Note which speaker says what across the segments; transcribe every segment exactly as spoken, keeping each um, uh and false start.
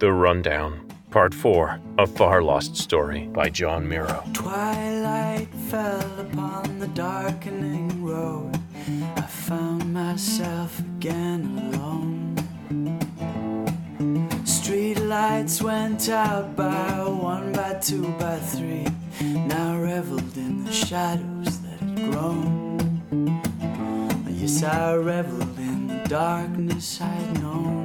Speaker 1: The Rundown, Part four, A Far Lost Story by John Miro.
Speaker 2: Twilight fell upon the darkening road. I found myself again alone. Street lights went out by one, by two, by three. Now reveled in the shadows that had grown. Yes, I reveled in the darkness I had known.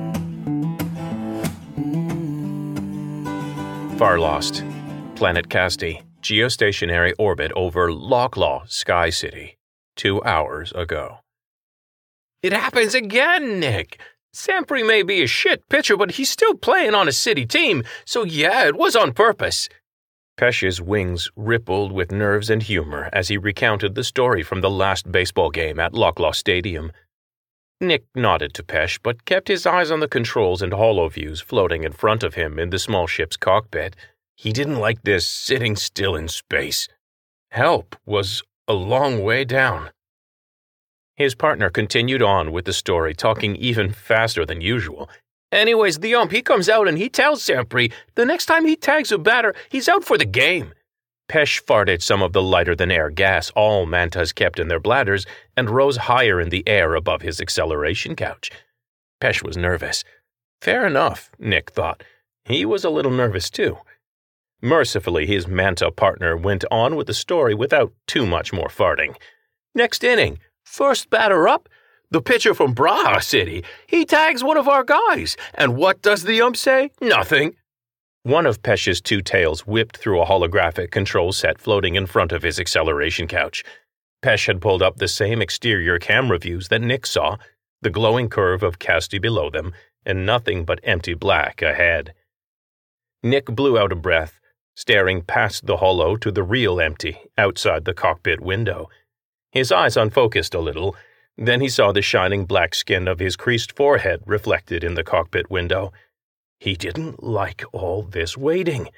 Speaker 1: Far Lost, Planet Casti, geostationary orbit over Locklaw, Sky City, two hours ago. It happens again, Nick. Sampry may be a shit pitcher, but he's still playing on a city team, so yeah, it was on purpose. Pesh's wings rippled with nerves and humor as he recounted the story from the last baseball game at Locklaw Stadium. Nick nodded to Pesh, but kept his eyes on the controls and holloviews floating in front of him in the small ship's cockpit. He didn't like this sitting still in space. Help was a long way down. His partner continued on with the story, talking even faster than usual. Anyways, the ump, he comes out and he tells Sampry the next time he tags a batter, he's out for the game. Pesh farted some of the lighter-than-air gas all mantas kept in their bladders and rose higher in the air above his acceleration couch. Pesh was nervous. Fair enough, Nick thought. He was a little nervous, too. Mercifully, his manta partner went on with the story without too much more farting. Next inning, first batter up, the pitcher from Braha City. He tags one of our guys. And what does the ump say? Nothing. One of Pesh's two tails whipped through a holographic control set floating in front of his acceleration couch. Pesh had pulled up the same exterior camera views that Nick saw, the glowing curve of Casti below them, and nothing but empty black ahead. Nick blew out a breath, staring past the holo to the real empty outside the cockpit window. His eyes unfocused a little, then he saw the shining black skin of his creased forehead reflected in the cockpit window. He didn't like all this waiting.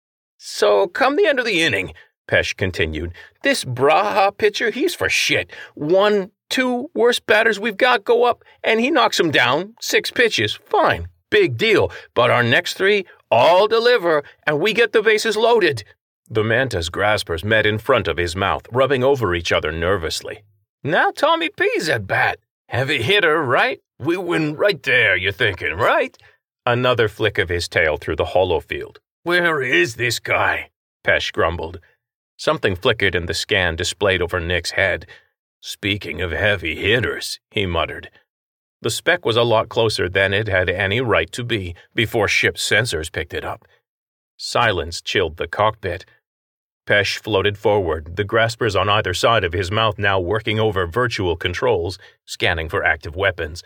Speaker 1: So, come the end of the inning, Pesh continued, this Braha pitcher, he's for shit. One, two worst batters we've got go up, and he knocks them down. Six pitches, fine, big deal. But our next three all deliver, and we get the bases loaded. The manta's graspers met in front of his mouth, rubbing over each other nervously. Now Tommy P's at bat. Heavy hitter, right? We win right there, you're thinking, right? Another flick of his tail through the hollow field. Where is this guy? Pesh grumbled. Something flickered in the scan displayed over Nick's head. Speaking of heavy hitters, he muttered. The speck was a lot closer than it had any right to be before ship's sensors picked it up. Silence chilled the cockpit. Pesh floated forward, the graspers on either side of his mouth now working over virtual controls, scanning for active weapons.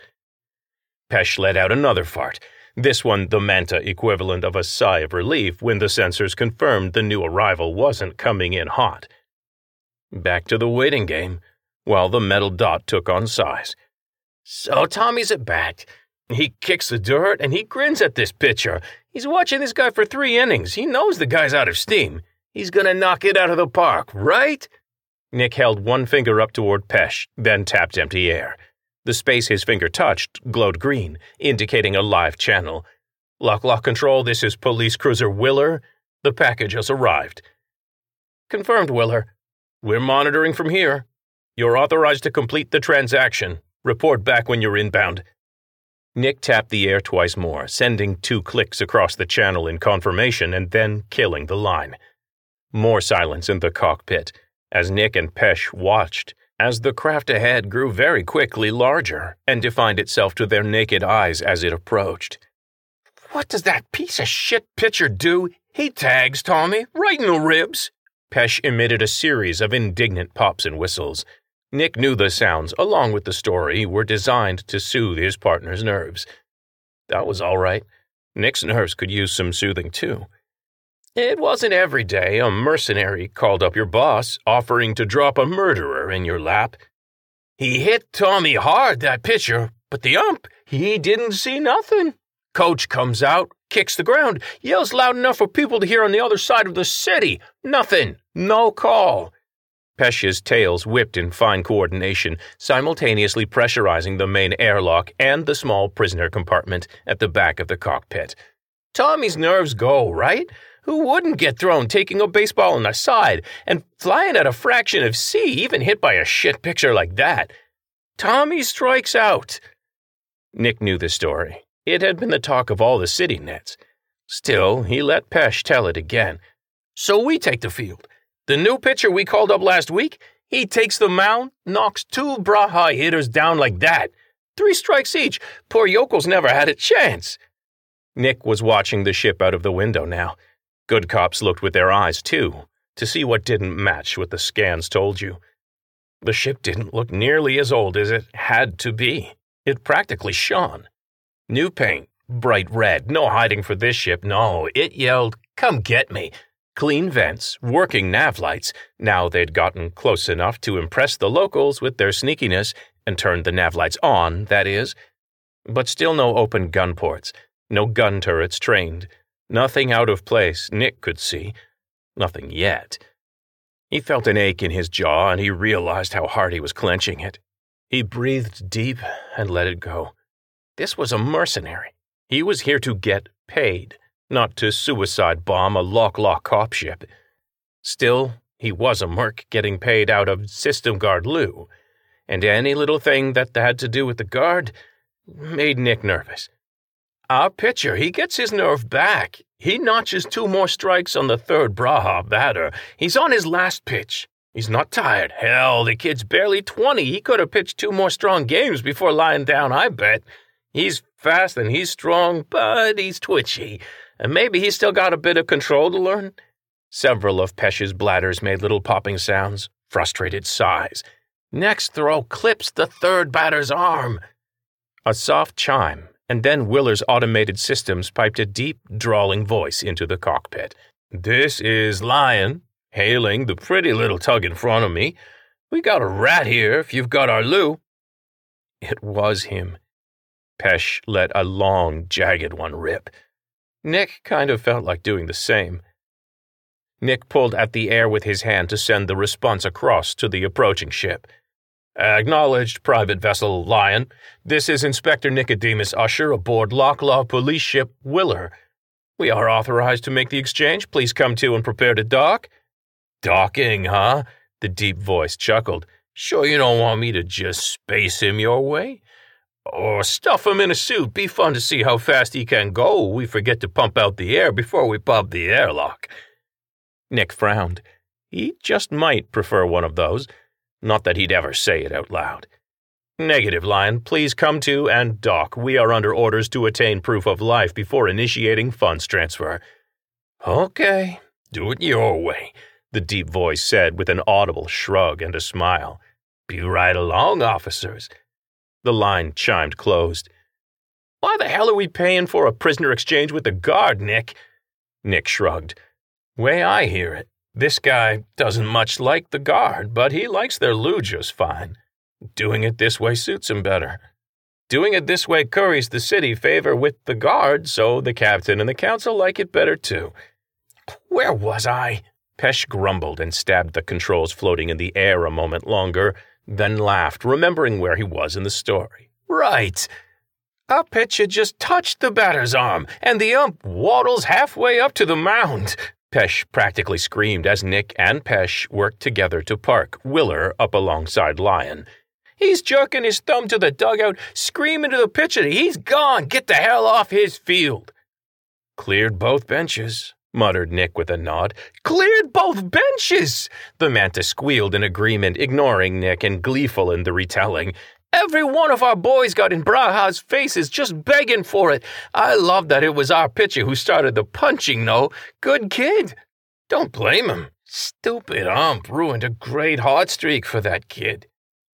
Speaker 1: Pesh let out another fart. This one the manta equivalent of a sigh of relief when the sensors confirmed the new arrival wasn't coming in hot. Back to the waiting game, while the metal dot took on size. So Tommy's at bat. He kicks the dirt and he grins at this pitcher. He's watching this guy for three innings. He knows the guy's out of steam. He's gonna knock it out of the park, right? Nick held one finger up toward Pesh, then tapped empty air. The space his finger touched glowed green, indicating a live channel. Lock-lock control, this is police cruiser Willer. The package has arrived. Confirmed, Willer. We're monitoring from here. You're authorized to complete the transaction. Report back when you're inbound. Nick tapped the air twice more, sending two clicks across the channel in confirmation and then killing the line. More silence in the cockpit, as Nick and Pesh watched, as the craft ahead grew very quickly larger and defined itself to their naked eyes as it approached. What does that piece of shit pitcher do? He tags Tommy, right in the ribs. Pesh emitted a series of indignant pops and whistles. Nick knew the sounds, along with the story, were designed to soothe his partner's nerves. That was all right. Nick's nerves could use some soothing, too. It wasn't every day a mercenary called up your boss, offering to drop a murderer in your lap. He hit Tommy hard, that pitcher, but the ump, he didn't see nothing. Coach comes out, kicks the ground, yells loud enough for people to hear on the other side of the city. Nothing. No call. Pesh's tails whipped in fine coordination, simultaneously pressurizing the main airlock and the small prisoner compartment at the back of the cockpit. Tommy's nerves go, right? Who wouldn't get thrown taking a baseball on the side and flying at a fraction of C, even hit by a shit picture like that? Tommy strikes out. Nick knew the story. It had been the talk of all the city nets. Still, he let Pesh tell it again. So we take the field. The new pitcher we called up last week, he takes the mound, knocks two Braha hitters down like that. Three strikes each. Poor yokels never had a chance. Nick was watching the ship out of the window now. Good cops looked with their eyes, too, to see what didn't match what the scans told you. The ship didn't look nearly as old as it had to be. It practically shone. New paint, bright red, no hiding for this ship, no. It yelled, "Come get me." Clean vents, working nav lights. Now they'd gotten close enough to impress the locals with their sneakiness and turned the nav lights on, that is. But still no open gun ports, no gun turrets trained. Nothing out of place Nick could see. Nothing yet. He felt an ache in his jaw, and he realized how hard he was clenching it. He breathed deep and let it go. This was a mercenary. He was here to get paid, not to suicide bomb a Lock-Law cop ship. Still, he was a merc getting paid out of System Guard Lou, and any little thing that had to do with the guard made Nick nervous. Our pitcher, he gets his nerve back. He notches two more strikes on the third Braha batter. He's on his last pitch. He's not tired. Hell, the kid's barely twenty. He could have pitched two more strong games before lying down, I bet. He's fast and he's strong, but he's twitchy. And maybe he's still got a bit of control to learn. Several of Pesh's bladders made little popping sounds, frustrated sighs. Next throw clips the third batter's arm. A soft chime, and then Willer's automated systems piped a deep, drawling voice into the cockpit. "This is Lion, hailing the pretty little tug in front of me. We got a rat here if you've got our Lou." It was him. Pesh let a long, jagged one rip. Nick kind of felt like doing the same. Nick pulled at the air with his hand to send the response across to the approaching ship. "Acknowledged, private vessel Lion. This is Inspector Nicodemus Usher aboard Lock-Law police ship Willer. We are authorized to make the exchange. Please come to and prepare to dock." "Docking, huh?" The deep voice chuckled. "Sure you don't want me to just space him your way? Or stuff him in a suit. Be fun to see how fast he can go. We forget to pump out the air before we pop the airlock." Nick frowned. He just might prefer one of those. Not that he'd ever say it out loud. "Negative, Lion. Please come to and dock. We are under orders to attain proof of life before initiating funds transfer." "Okay, do it your way," the deep voice said with an audible shrug and a smile. "Be right along, officers." The line chimed closed. "Why the hell are we paying for a prisoner exchange with the guard, Nick?" Nick shrugged. "Way I hear it, this guy doesn't much like the guard, but he likes their Lou just fine. Doing it this way suits him better. Doing it this way curries the city favor with the guard, so the captain and the council like it better too." "Where was I?" Pesh grumbled and stabbed the controls floating in the air a moment longer, then laughed, remembering where he was in the story. "Right. Our pitcher just touched the batter's arm, and the ump waddles halfway up to the mound." Pesh practically screamed as Nick and Pesh worked together to park Willer up alongside Lion. "He's jerking his thumb to the dugout, screaming to the pitcher that he's gone, get the hell off his field." "Cleared both benches," muttered Nick with a nod. "Cleared both benches!" The mantis squealed in agreement, ignoring Nick and gleeful in the retelling. "Every one of our boys got in Braha's faces just begging for it. I love that it was our pitcher who started the punching, though. Good kid. Don't blame him. Stupid ump ruined a great hot streak for that kid."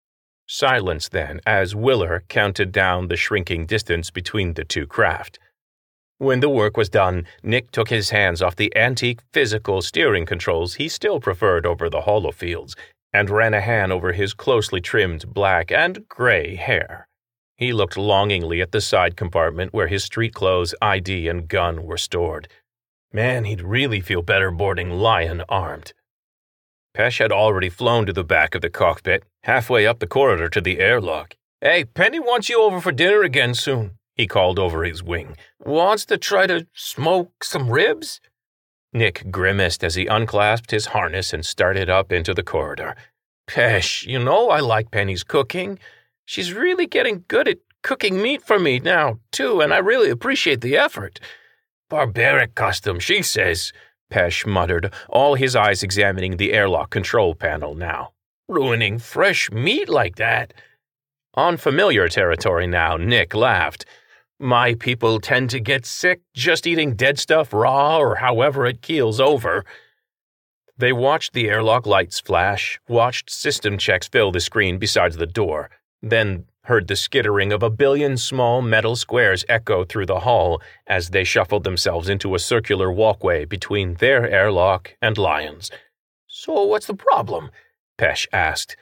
Speaker 1: Silence then, as Willer counted down the shrinking distance between the two craft. When the work was done, Nick took his hands off the antique physical steering controls he still preferred over the holofields, and ran a hand over his closely trimmed black and gray hair. He looked longingly at the side compartment where his street clothes, I D, and gun were stored. Man, he'd really feel better boarding Lion armed. Pesh had already flown to the back of the cockpit, halfway up the corridor to the airlock. "Hey, Penny wants you over for dinner again soon." he called over his wing. "Wants to try to smoke some ribs?" Nick grimaced as he unclasped his harness and started up into the corridor. "Pesh, you know I like Penny's cooking. She's really getting good at cooking meat for me now, too, and I really appreciate the effort." "Barbaric custom, she says," Pesh muttered, all his eyes examining the airlock control panel now. "Ruining fresh meat like that." On familiar territory now, Nick laughed. "My people tend to get sick just eating dead stuff raw or however it keels over." They watched the airlock lights flash, watched system checks fill the screen beside the door, then heard the skittering of a billion small metal squares echo through the hall as they shuffled themselves into a circular walkway between their airlock and Lion's. "So what's the problem?" Pesh asked.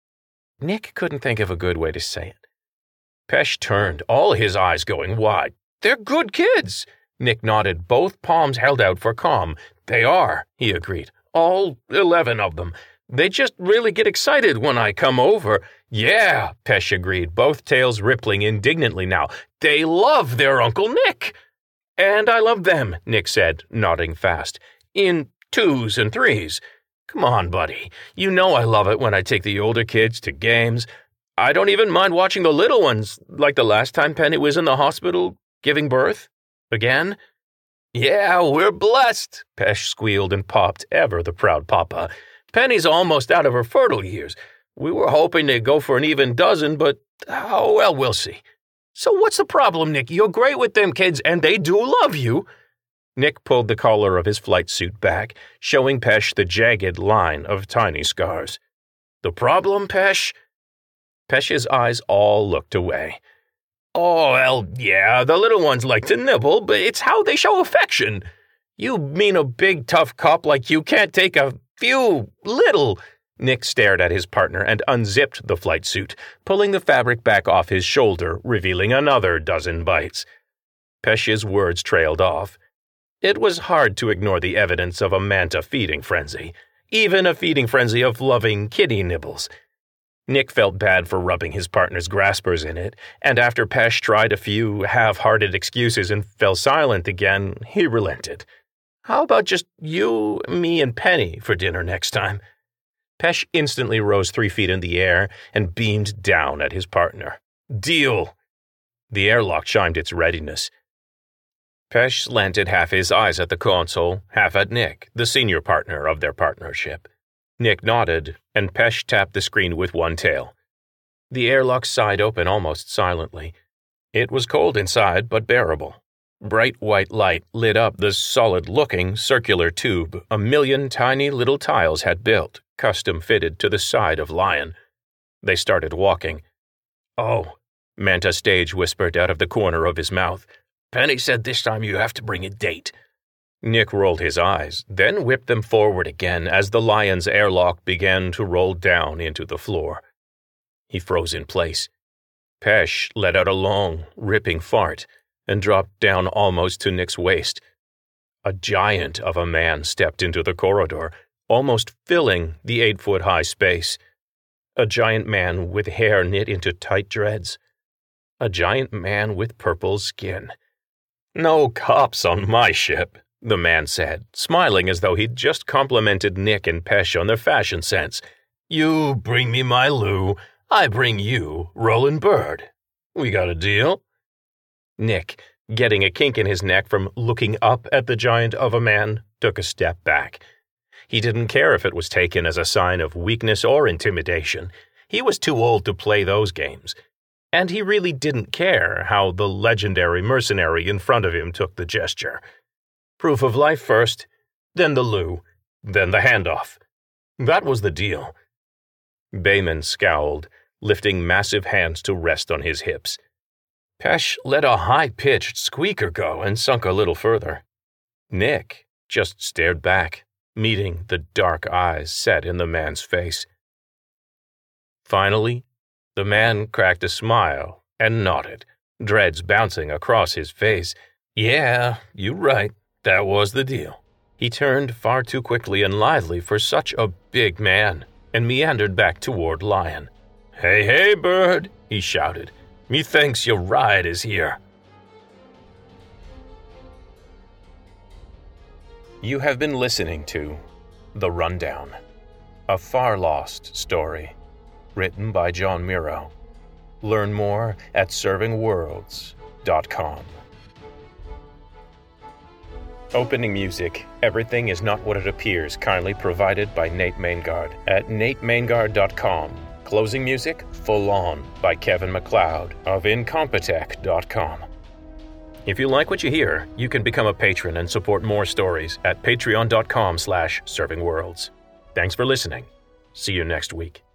Speaker 1: Nick couldn't think of a good way to say it. Pesh turned, all his eyes going wide. "They're good kids." Nick nodded, both palms held out for calm. "They are," he agreed. "All eleven of them. They just really get excited when I come over." "Yeah," Pesh agreed, both tails rippling indignantly now. "They love their Uncle Nick." "And I love them," Nick said, nodding fast. "In twos and threes. Come on, buddy. You know I love it when I take the older kids to games. I don't even mind watching the little ones, like the last time Penny was in the hospital giving birth. Again?" "Yeah, we're blessed," Pesh squealed and popped, ever the proud papa. "Penny's almost out of her fertile years. We were hoping to go for an even dozen, but, oh, well, we'll see." "So what's the problem, Nick? You're great with them kids, and they do love you." Nick pulled the collar of his flight suit back, showing Pesh the jagged line of tiny scars. "The problem, Pesh?" Pesh's eyes all looked away. "Oh, well, yeah, the little ones like to nibble, but it's how they show affection. You mean a big, tough cop like you can't take a few little—" Nick stared at his partner and unzipped the flight suit, pulling the fabric back off his shoulder, revealing another dozen bites. Pesh's words trailed off. It was hard to ignore the evidence of a manta feeding frenzy, even a feeding frenzy of loving kitty nibbles. Nick felt bad for rubbing his partner's graspers in it, and after Pesh tried a few half-hearted excuses and fell silent again, he relented. "How about just you, me, and Penny for dinner next time?" Pesh instantly rose three feet in the air and beamed down at his partner. "Deal!" The airlock chimed its readiness. Pesh slanted half his eyes at the console, half at Nick, the senior partner of their partnership. Nick nodded, and Pesh tapped the screen with one tail. The airlock sighed open almost silently. It was cold inside, but bearable. Bright white light lit up the solid-looking circular tube a million tiny little tiles had built, custom-fitted to the side of Lion. They started walking. "Oh," Manta Stage whispered out of the corner of his mouth. "Penny said this time you have to bring a date." Nick rolled his eyes, then whipped them forward again as the Lion's airlock began to roll down into the floor. He froze in place. Pesh let out a long, ripping fart and dropped down almost to Nick's waist. A giant of a man stepped into the corridor, almost filling the eight-foot-high space. A giant man with hair knit into tight dreads. A giant man with purple skin. "No cops on my ship," the man said, smiling as though he'd just complimented Nick and Pesh on their fashion sense. "You bring me my Lou, I bring you Roland Bird. We got a deal?" Nick, getting a kink in his neck from looking up at the giant of a man, took a step back. He didn't care if it was taken as a sign of weakness or intimidation. He was too old to play those games. And he really didn't care how the legendary mercenary in front of him took the gesture. Proof of life first, then the loo, then the handoff. That was the deal. Bayman scowled, lifting massive hands to rest on his hips. Pesh let a high-pitched squeaker go and sunk a little further. Nick just stared back, meeting the dark eyes set in the man's face. Finally, the man cracked a smile and nodded, dreads bouncing across his face. "Yeah, you're right. That was the deal." He turned far too quickly and lively for such a big man and meandered back toward Lion. "Hey, hey, Bird," he shouted. "Methinks your ride is here." You have been listening to The Rundown, a far lost story, written by John Miro. Learn more at serving worlds dot com. Opening music, Everything Is Not What It Appears, kindly provided by Nate Maingard at nate maingard dot com. Closing music, Full On by Kevin MacLeod of incompetech dot com. If you like what you hear, you can become a patron and support more stories at patreon dot com slash serving worlds. Thanks for listening. See you next week.